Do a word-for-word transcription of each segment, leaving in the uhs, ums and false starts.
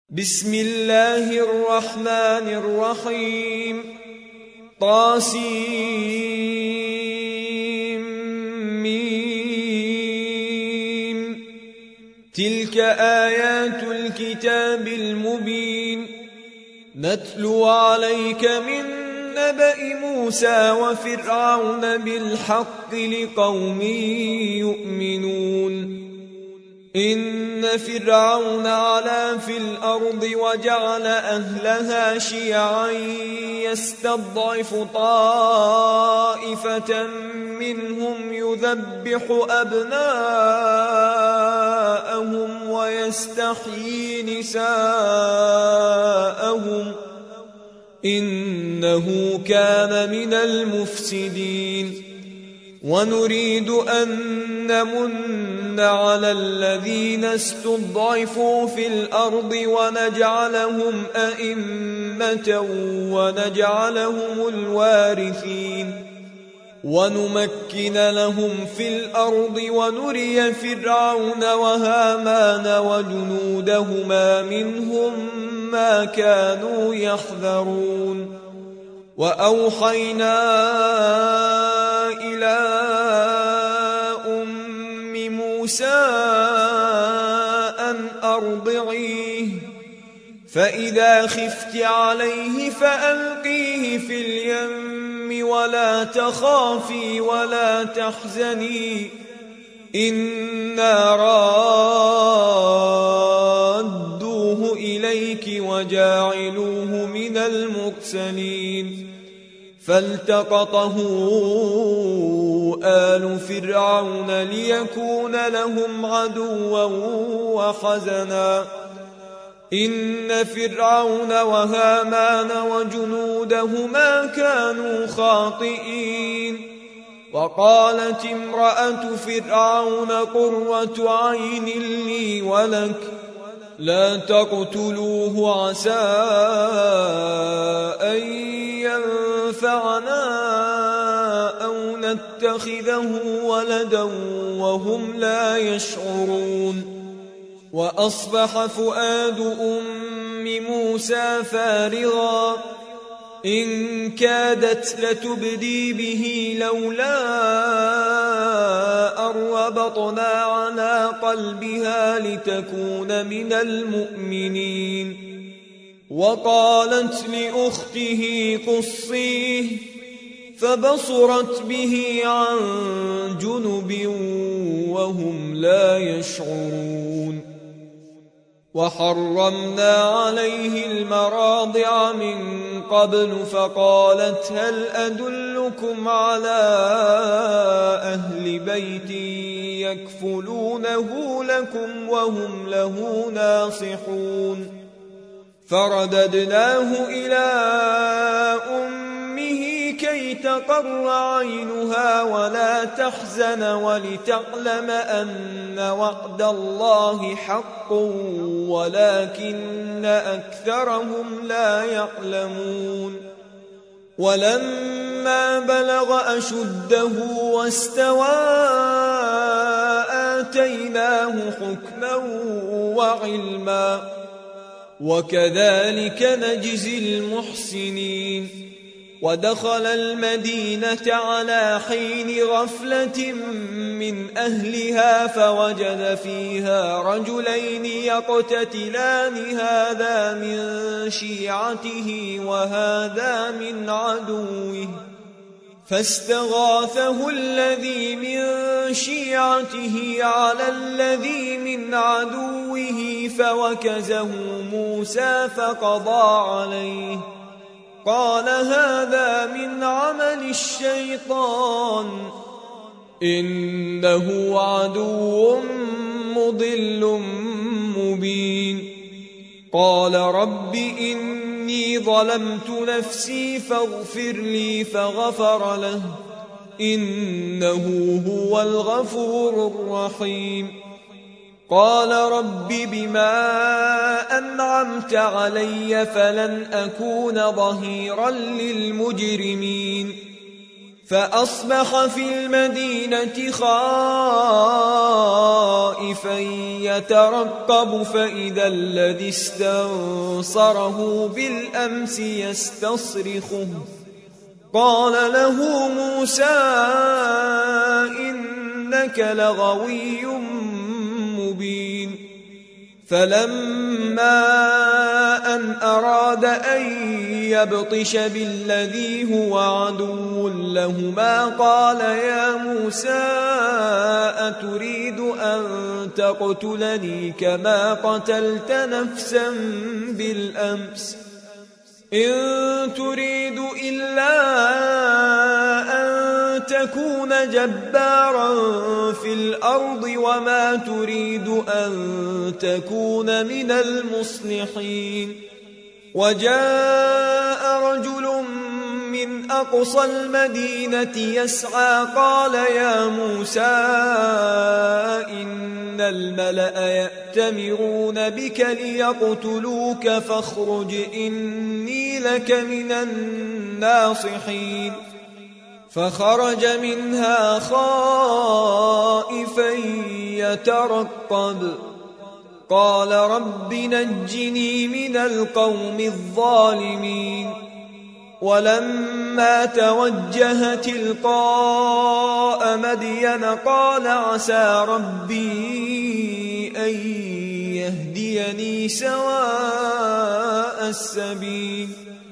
بسم الله الرحمن الرحيم طاسيم تلك آيات الكتاب المبين نتلو عليك من نبأ موسى وفرعون بالحق لقوم يؤمنون إن فرعون علا في الأرض وجعل أهلها شيعا يستضعف طائفة منهم يذبح أبناءهم ويستحيي نساءهم إنه كان من المفسدين ونريد أن نمن على الذين استضعفوا في الأرض ونجعلهم أئمة ونجعلهم الوارثين ونمكن لهم في الأرض ونري فرعون وهامان وجنودهما منهم ما كانوا يحذرون وأوحينا إلى أم موسى أن أرضعيه فإذا خفت عليه فألقيه في اليم ولا تخافي ولا تحزني إنا رادوه إليك وجاعلوه من المرسلين فالتقطه آل فرعون ليكون لهم عدوا وحزنا إن فرعون وهامان وجنودهما كانوا خاطئين وقالت امرأة فرعون قرة عين لي ولك لا تقتلوه عسى أن ينفعنا أو نتخذه ولدا وهم لا يشعرون وأصبح فؤاد أم موسى فارغا إن كادت لتبدي به لولا أن ربطنا على قلبها لتكون من المؤمنين وقالت لأخته قصيه فبصرت به عن جنب وهم لا يشعرون وحرمنا عليه المراضع من قبل فقالت هل أدلكم على أهل بيت يكفلونه لكم وهم له ناصحون فرددناه إلى أمه كي تقر عينها ولا تحزن ولتعلم أن وعد الله حق ولكن أكثرهم لا يعلمون ولما بلغ أشده واستوى آتيناه حكما وعلما وكذلك نجزي المحسنين ودخل المدينة على حين غفلة من أهلها فوجد فيها رجلين يقتتلان هذا من شيعته وهذا من عدوه فاستغاثه الذي من شيعته على الذي من عدوه فوكزه موسى فقضى عليه قال هذا من عمل الشيطان إنه عدو مضل مبين قال رب إني ظلمت نفسي فاغفر لي فغفر له إنه هو الغفور الرحيم قال رب بما أنعمت علي فلن أكون ظهيرا للمجرمين فأصبح في المدينة خائفا يترقب فإذا الذي استنصره بالأمس يستصرخه قال له موسى إنك لغوي مبين فلما أن أراد أن يبطش بالذي هو عدو لهما قال يا موسى أتريد أن تقتلني كما قتلت نفسا بالأمس إن تريد إلا أن تكون جبارا في الأرض وما تريد أن تكون من المصلحين وجاء رجل من أقصى المدينة يسعى قال يا موسى إن الملأ يأتمرون بك ليقتلوك فاخرج إني لك من الناصحين فخرج منها خائفا يترقب قال رب نجني من القوم الظالمين ولما توجه تلقاء مدين قال عسى ربي أن يهديني سواء السبيل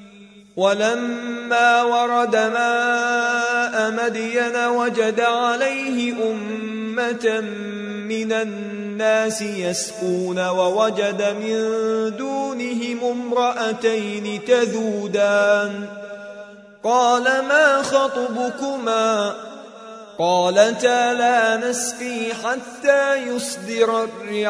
ولما ورد ماء مدين وجد عليه أمة من الناس يسقون ووجد من دونهم امرأتين تذودان قال ما خطبكما قالتا لا نسقي حتى يصدر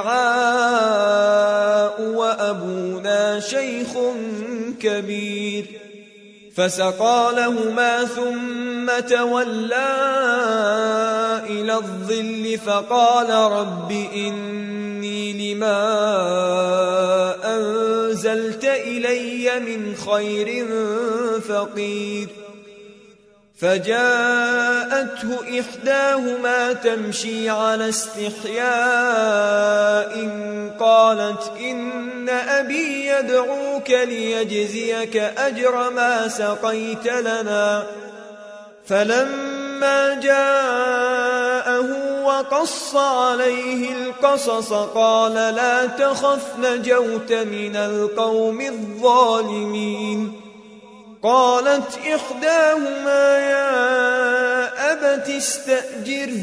الرعاء وأبونا شيخ كبير فسقى لهما ثم تولى إلى الظل فقال رب إني لما أنزلت إلي من خير فقير فجاءته إحداهما تمشي على استحياء قالت إن أبي يدعوك ليجزيك أجر ما سقيت لنا فلما جاءه وقص عليه القصص قال لا تخف نجوت من القوم الظالمين قالت إحداهما يا أبت استأجره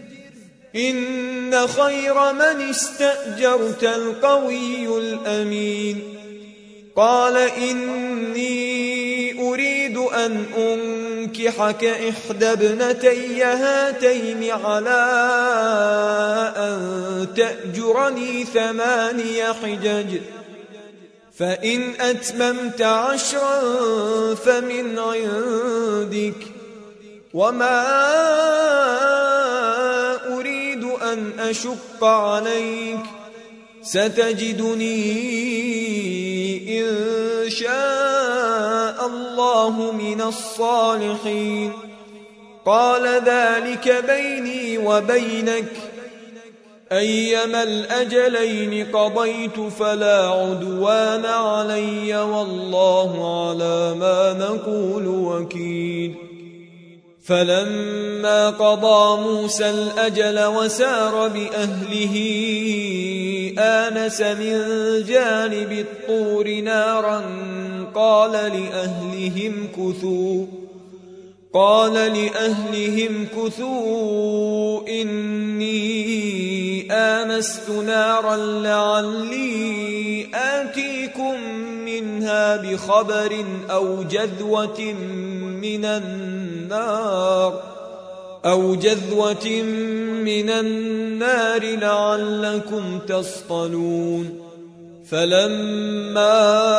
إن خير من استأجرت القوي الأمين قال إني أريد أن أنكحك إحدى ابنتي هاتين على أن تأجرني ثماني حجج فإن أتممت عشرا فمن عندك وما أريد أن أشق عليك ستجدني إن شاء الله من الصالحين قال ذلك بيني وبينك أيما الأجلين قضيت فلا عدوان علي والله على ما نقول وكيل فلما قضى موسى الأجل وسار بأهله آنس من جانب الطور نارا قال لأهلهم كثوا قال لأهلهم كثوا إني آنست نارا لعلي آتيكم منها بخبر أو جذوة من النار أو جذوة من النار لعلكم تصطلون فلما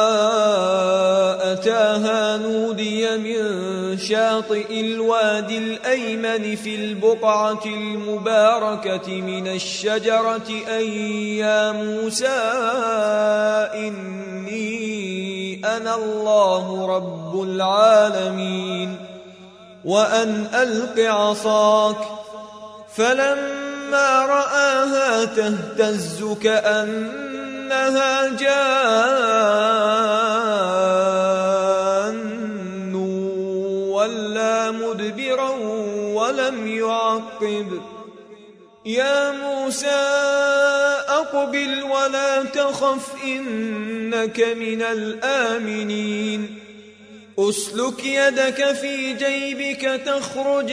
أتاها نودي من شاطئ الوادي الأيمن في البقعة المباركة من الشجرة أن يا موسى إني أنا الله رب العالمين وأن ألق عصاك. فلما رآها تهتز كأنها جان ولا مدبرا ولم يعقب. يا موسى أقبل ولا تخف إنك من الآمنين. أسلك يدك في جيبك تخرج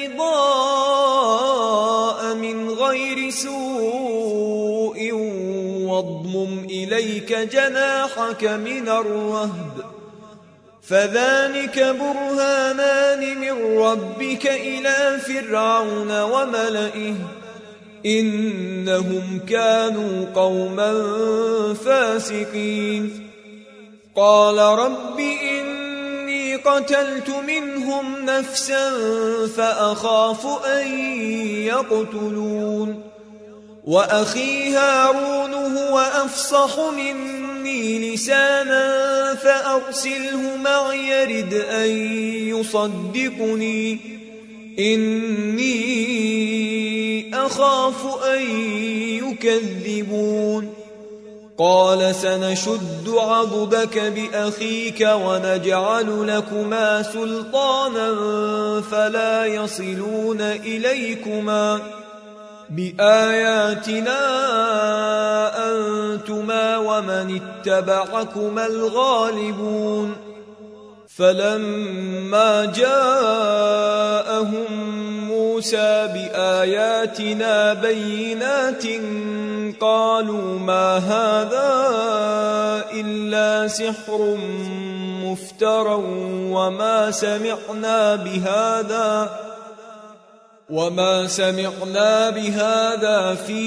بيضاء من غير سوء واضمم إليك جناحك من الرهب فذلك برهانان من ربك إلى فرعون وملئه إنهم كانوا قوما فاسقين. قال رب إني قتلت منهم نفسا فأخاف أن يقتلون وأخي هارون هو أفصح مني لسانا فأرسله معي يرد أن يصدقني إني أخاف أن يكذبون. قال سنشد عضدك بأخيك ونجعل لكما سلطانا فلا يصلون إليكما بآياتنا أنتما ومن اتبعكما الغالبون. فلما جاءهم موسى بآياتنا بينات قالوا ما هذا إلا سحر مفترى وما سمعنا بهذا وما سمعنا بهذا في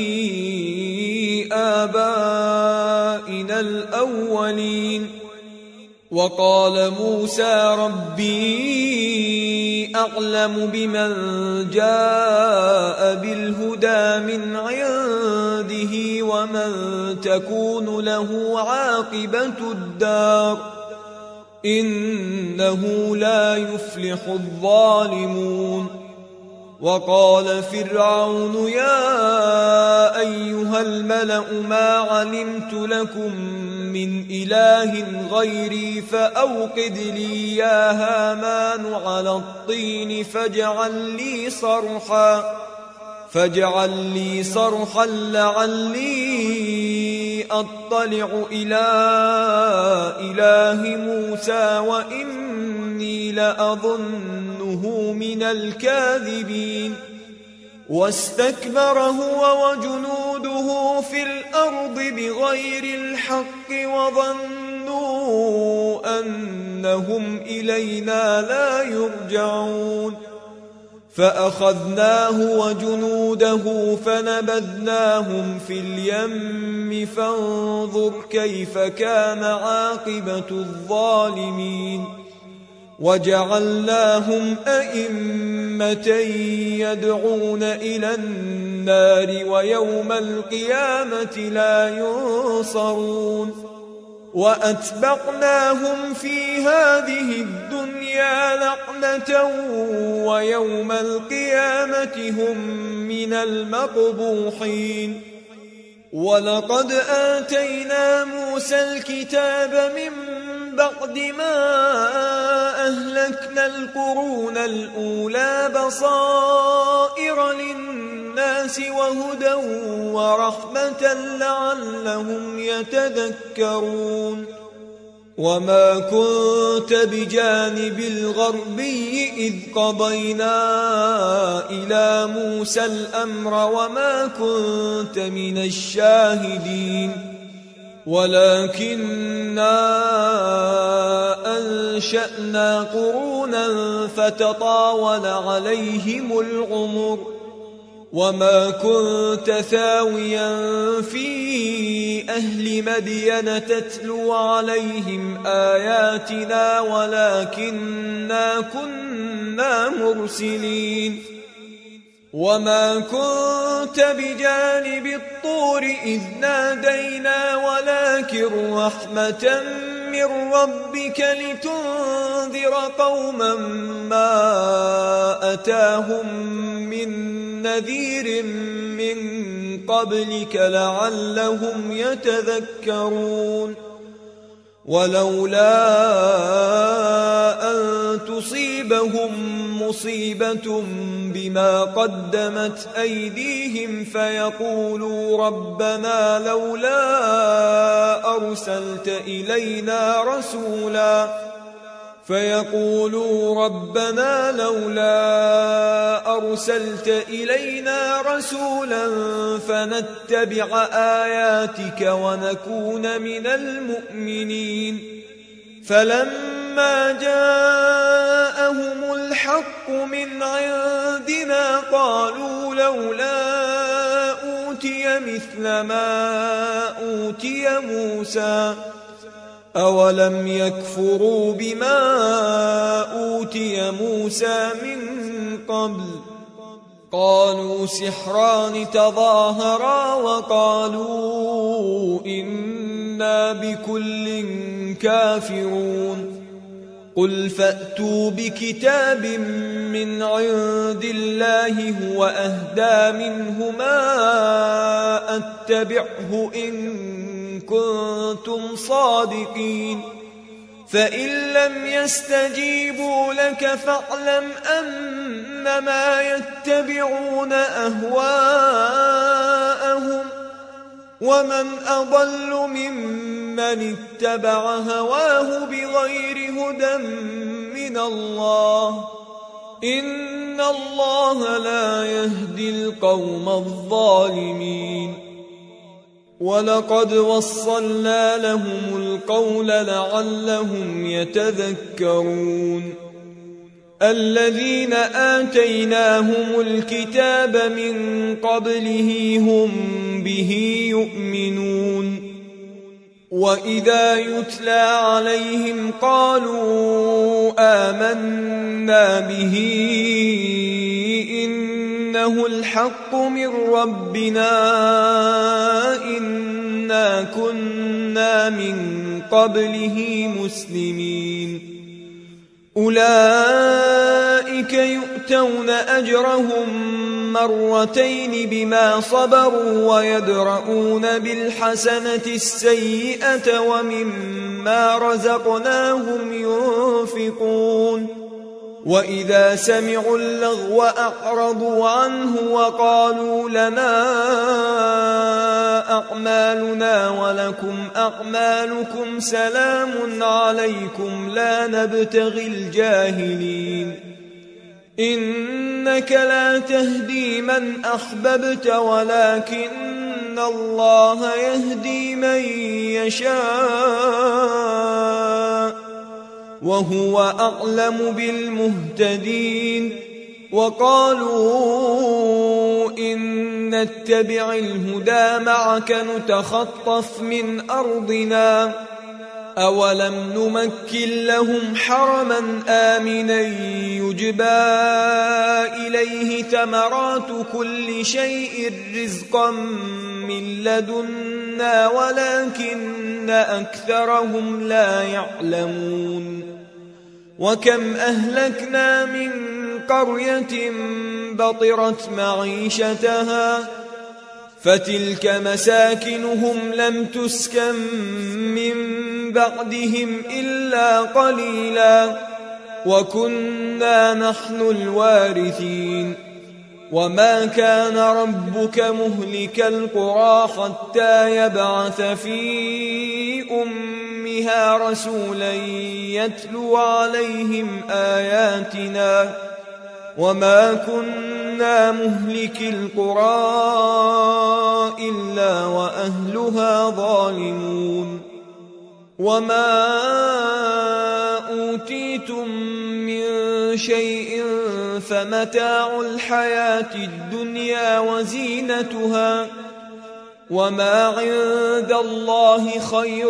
آبائنا الأولين. وقال موسى ربي أعلم بمن جاء بالهدى من عنده ومن تكون له عاقبة الدار إنه لا يفلح الظالمون. وقال فرعون يا أيها الملأ ما علمت لكم من إله غيري فأوقد لي يا هامان على الطين فاجعل لي صرحا فاجعل لي صرحا لعلي أطلع إلى إله موسى وإني لأظنه من الكاذبين. واستكبر هو وجنوده في الأرض بغير الحق وظنوا أنهم إلينا لا يرجعون. فأخذناه وجنوده فنبذناهم في اليم فانظر كيف كان عاقبة الظالمين. وجعلناهم أئمة يدعون إلى النار ويوم القيامة لا ينصرون. وأتبعناهم في هذه الدنيا لعنة ويوم القيامة هم من المقبوحين. ولقد آتينا موسى الكتاب من بعد ما أهلكنا القرون الأولى بصائر للناس وهدى ورحمة لعلهم يتذكرون. وما كنت بجانب الغربي إذ قضينا إلى موسى الأمر وما كنت من الشاهدين ولكننا أنشأنا قرونا فتطاول عليهم العمر وما كنت ثاويا في أهل مدين تتلو عليهم آياتنا ولكننا كنا مرسلين. وما كنت بجانب الطور إذ نادينا ولكن رحمة من ربك لتنذر قوما ما أتاهم من نذير من قبلك لعلهم يتذكرون ولولا أن تصيبهم مصيبة بما قدمت أيديهم فيقولوا ربنا لولا أرسلت إلينا رسولا فيقولوا ربنا لولا أرسلت إلينا رسولا فنتبع آياتك ونكون من المؤمنين فلما جاءهم الحق من عندنا قالوا لولا أوتي مثل ما أوتي موسى أولم يكفروا بما أوتي موسى من قبل قالوا سحران تظاهرا وقالوا إنا بكل كافرون قل فأتوا بكتاب من عند الله هو أهدى منه ما أتبعه إن كنتم صادقين فإن لم يستجيبوا لك فاعلم أنما يتبعون أهواءهم ومن أضل ممن اتبع هواه بغير هدى من الله إن الله لا يهدي القوم الظالمين ولقد وصلنا لهم القول لعلهم يتذكرون الذين آتيناهم الكتاب من قبله هم به يؤمنون وإذا يتلى عليهم قالوا آمنا به إنه الحق من ربنا إنا كنا من قبله مسلمين أولئك يؤتون أجرهم مرتين بما صبروا ويدرؤون بالحسنة السيئة ومما رزقناهم ينفقون وإذا سمعوا اللغو أعرضوا عنه وقالوا لنا أعمالنا ولكم أعمالكم سلام عليكم لا نبتغي الجاهلين إنك لا تهدي من أحببت ولكن الله يهدي من يشاء وهو أعلم بالمهتدين وقالوا إن نتبع الهدى معك نتخطف من أرضنا أولم نمكن لهم حرما آمنا يجبى إليه ثمرات كل شيء رزقا من لدنا ولكن أكثرهم لا يعلمون وكم أهلكنا من قرية بطرت معيشتها فتلك مساكنهم لم تسكن من بعدهم إلا قليلا وكنا نحن الوارثين وما كان ربك مهلك القرى حتى يبعث في أمها رسولا يتلو عليهم آياتنا وما كنا مهلك القرى إلا وأهلها ظالمون وما أوتيتم من شيء فمتاع الحياة الدنيا وزينتها وما عند الله خير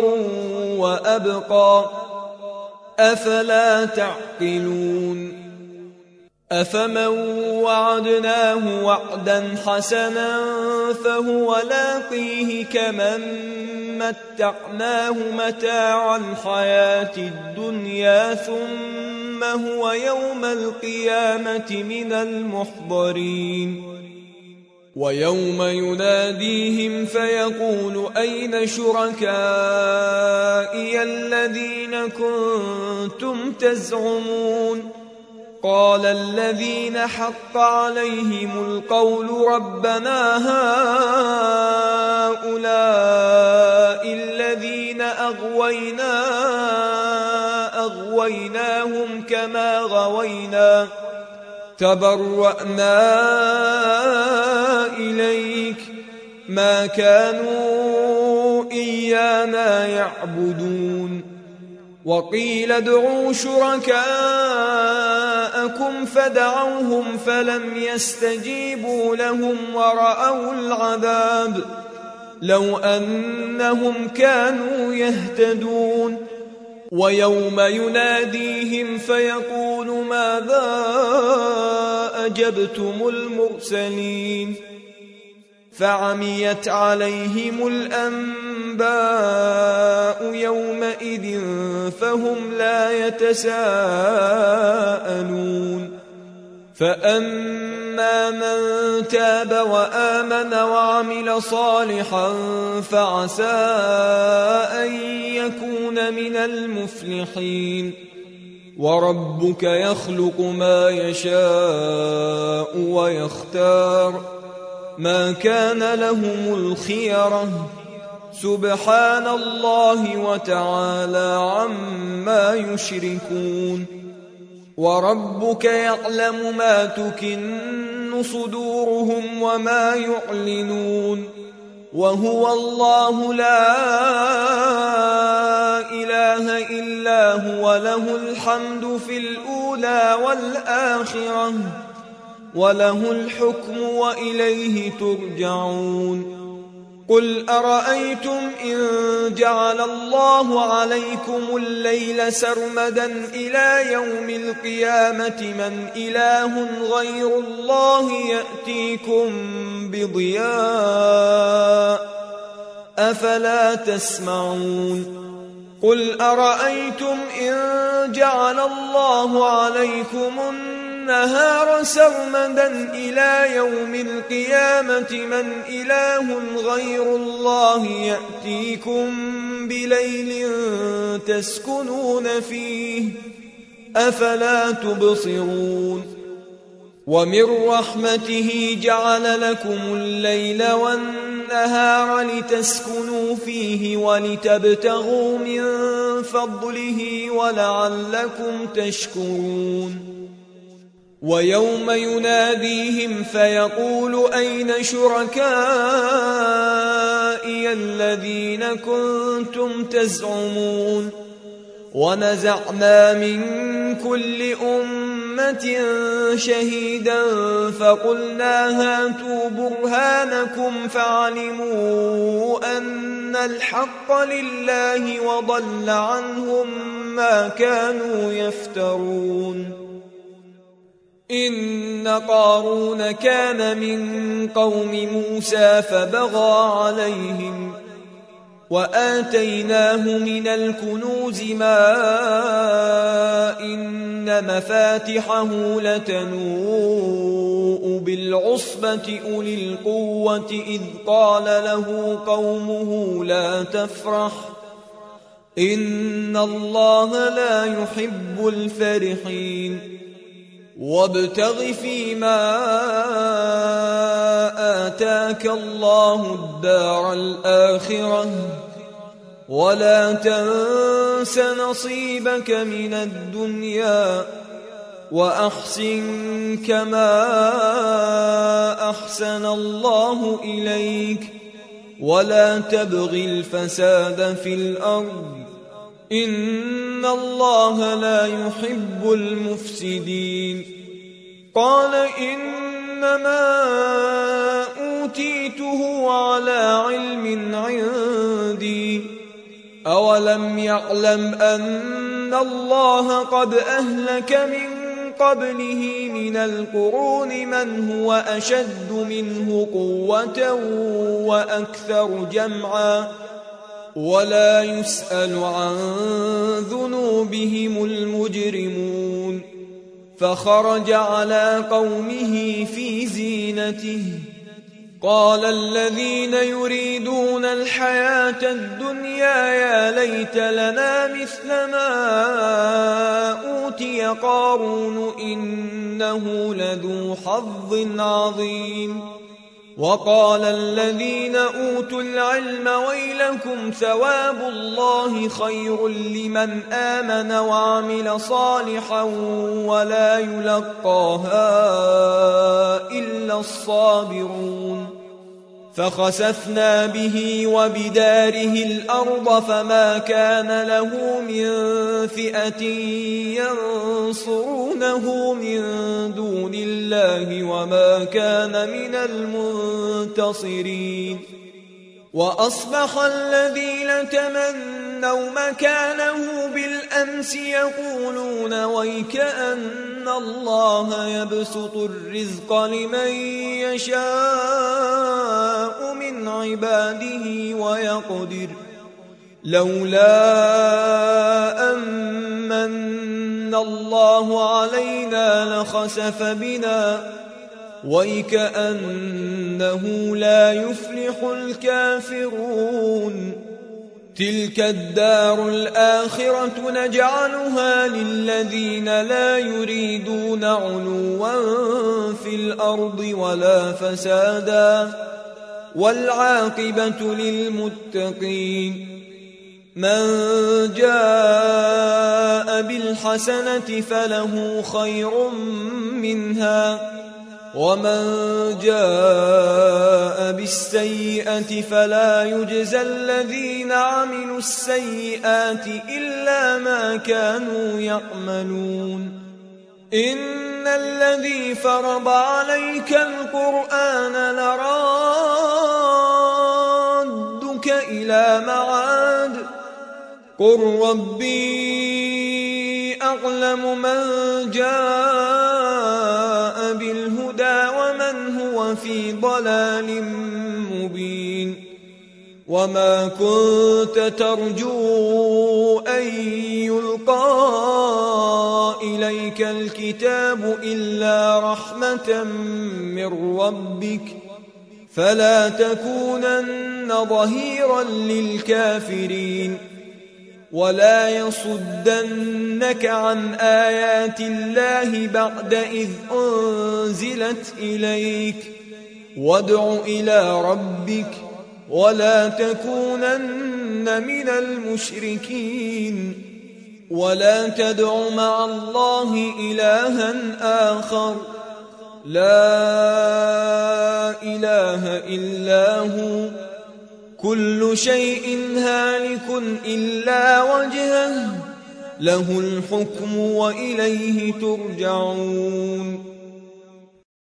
وأبقى أفلا تعقلون أفمن وعدناه وعدا حسنا فهو لاقيه كمن متعناه متاع الحياة الدنيا ثم هو يوم القيامة من المحضرين ويوم يناديهم فيقول أين شركائي الذين كنتم تزعمون قال الذين حق عليهم القول ربنا هؤلاء الذين أغوينا أغويناهم كما غوينا تبرأنا إليك ما كانوا إيانا يعبدون وقيل ادعوا شركاءكم فدعوهم فلم يستجيبوا لهم ورأوا العذاب لو أنهم كانوا يهتدون ويوم يناديهم فيقول ماذا أجبتم المرسلين فعميت عليهم الأنباء يومئذ فهم لا يتساءلون فأما من تاب وآمن وعمل صالحا فعسى أن يكون من المفلحين وربك يخلق ما يشاء ويختار ما كان لهم الخيرة سبحان الله وتعالى عما يشركون وربك يعلم ما تكن صدورهم وما يعلنون وهو الله لا إله إلا هو له الحمد في الأولى والآخرة وله الحكم وإليه ترجعون قل أرأيتم إن جعل الله عليكم الليل سرمدا إلى يوم القيامة من إله غير الله يأتيكم بضياء أفلا تسمعون قل أرأيتم إن جعل الله عليكم النهار سرمدا إلى يوم القيامة من إله غير الله يأتيكم بليل تسكنون فيه أفلا تبصرون ومن رحمته جعل لكم الليل والنهار لتسكنوا فيه ولتبتغوا من فضله ولعلكم تشكرون ويوم يناديهم فيقول أين شركائي الذين كنتم تزعمون ونزعنا من كل أمة شهيدا فقلنا هاتوا برهانكم فعلموا أن الحق لله وضل عنهم ما كانوا يفترون إن قارون كان من قوم موسى فبغى عليهم وآتيناه من الكنوز ما إن مفاتحه لتنوء بالعصبة أولي القوة إذ قال له قومه لا تفرح إن الله لا يحب الفرحين وابتغ فيما آتاك الله الدار الآخرة ولا تنس نصيبك من الدنيا وأحسن كما أحسن الله إليك ولا تبغ الفساد في الأرض إن الله لا يحب المفسدين قال إنما أوتيته على علم عندي أولم يعلم أن الله قد أهلك من قبله من القرون من هو أشد منه قوة وأكثر جمعا ولا يسأل عن ذنوبهم المجرمون فخرج على قومه في زينته قال الذين يريدون الحياة الدنيا يا ليت لنا مثل ما أوتي قارون إنه لذو حظ عظيم وقال الذين أوتوا العلم ويلكم ثواب الله خير لمن آمن وعمل صالحا ولا يلقاها إلا الصابرون فخسفنا به وبداره الأرض فما كان له من فئة ينصرونه من دون الله وما كان من المنتصرين وأصبح الذين تمنوا مكانه بالأمس يقولون ويكأن الله يبسط الرزق لمن يشاء من عباده ويقدر لولا أمن الله علينا لخسف بنا ويكأنه لا يفلح الكافرون تلك الدار الآخرة نجعلها للذين لا يريدون علوا في الأرض ولا فسادا والعاقبة للمتقين من جاء بالحسنة فله خير منها ومن جاء بالسيئة فلا يجزى الذين عملوا السيئات إلا ما كانوا يعملون إن الذي فرض عليك القرآن لرادك إلى معاد قل ربي أعلم من جاء بالهدى ومن هو في ضلال مبين وما كنت ترجو أن يلقى إليك الكتاب إلا رحمة من ربك فلا تكونن ظهيرا للكافرين ولا يصدنك عن آيات الله بعد إذ أنزلت إليك وادع إلى ربك ولا تكونن من المشركين ولا تدع مع الله إلها آخر لا إله إلا هو كل شيء هالك إلا وجهه له الحكم وإليه ترجعون